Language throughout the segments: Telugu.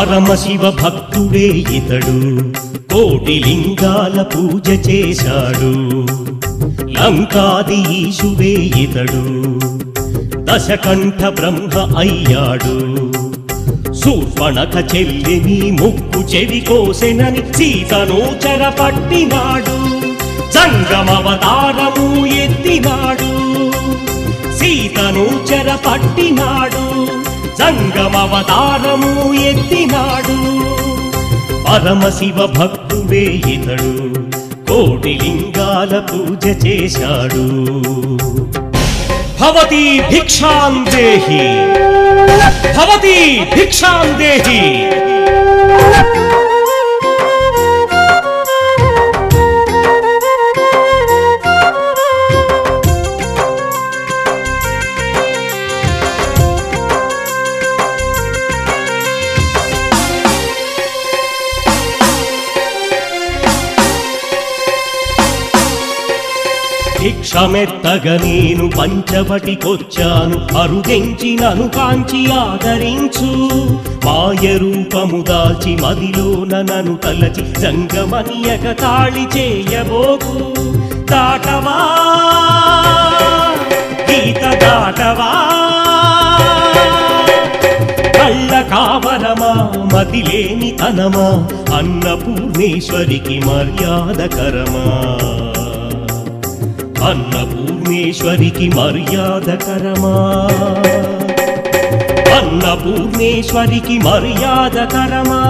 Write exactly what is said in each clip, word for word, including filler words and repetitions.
పరమశివ భక్తుడే ఇతడు కోటి లింగాల పూజ చేశాడు లంకాది ఈశువే ఇతడు దశకంఠ బ్రహ్మ అయ్యాడు శూర్పణఖ చెల్లిని ముక్కు చెవి కోసెనని సీతను చెరపట్టినాడు జంగమవతారము ఎత్తినాడు సీతను చెరపట్టినాడు జంగమవతారము ఎత్తినాడు పరమశివ భక్తుడే ఇతడు కోటి లింగాల పూజ చేశాడు భవతి భిక్షాం దేహి భవతి భిక్షాం దేహి భిక్షమెత్తగ నేను పంచవటికొచ్చాను అరుగెంచినను కాంచి ఆదరించు మాయ రూపము దాల్చి మదిలోన నను తలచి జంగమనియక తాళి చేయబోకు దాటవా గీత దాటవా కళ్ళ కావరమా మదిలేని తనమా అన్నపూర్ణేశ్వరికి మర్యాదకరమా అన్నపూర్ణేశ్వరికి మర్యాదకరమా అన్నపూర్ణేశ్వరికి మర్యాదకరమా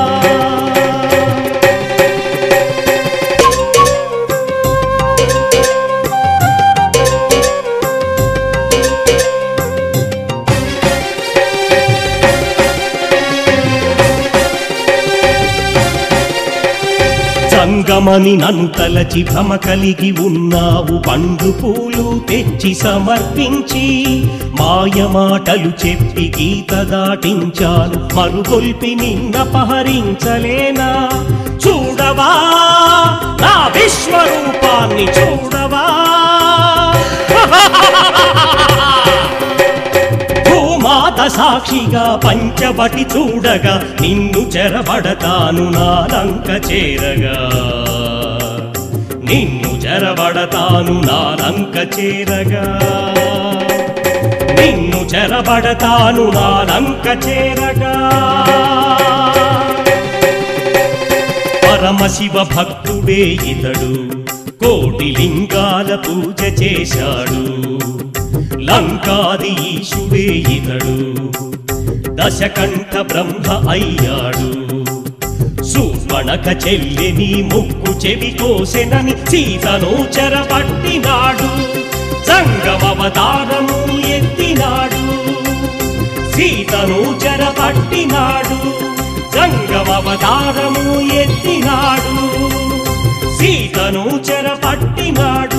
సంగమని నన్ను తలచి భ్రమ కలిగి ఉన్నావు పండ్లు పూలు తెచ్చి సమర్పించి మాయ మాటలు చెప్పి గీత దాటించాను మరుగొల్పి నిన్నపహరించలేనా చూడవా నా విశ్వరూపాన్ని చూడవా భూమాత సాక్షిగా పంచవటి చూడగా నిన్ను చెరబడతాను నా లంక చేరగా నిన్ను చెరబడతాను నా లంక చేరగా నిన్ను చెరబడతాను నా లంక చేరగా పరమశివ భక్తుడే ఇతడు కోటి లింగాల పూజ చేశాడు లంకాది ఈశువే ఇతడు దశకంఠ బ్రహ్మ అయ్యాడు శూర్పణఖ చెల్లిని ముక్కు చెవి కోసెనని సీతను చెరపట్టినాడు జంగమవతారము ఎత్తినాడు సీతను చెరపట్టినాడు జంగమవతారము ఎత్తినాడు సీతను చెరపట్టినాడు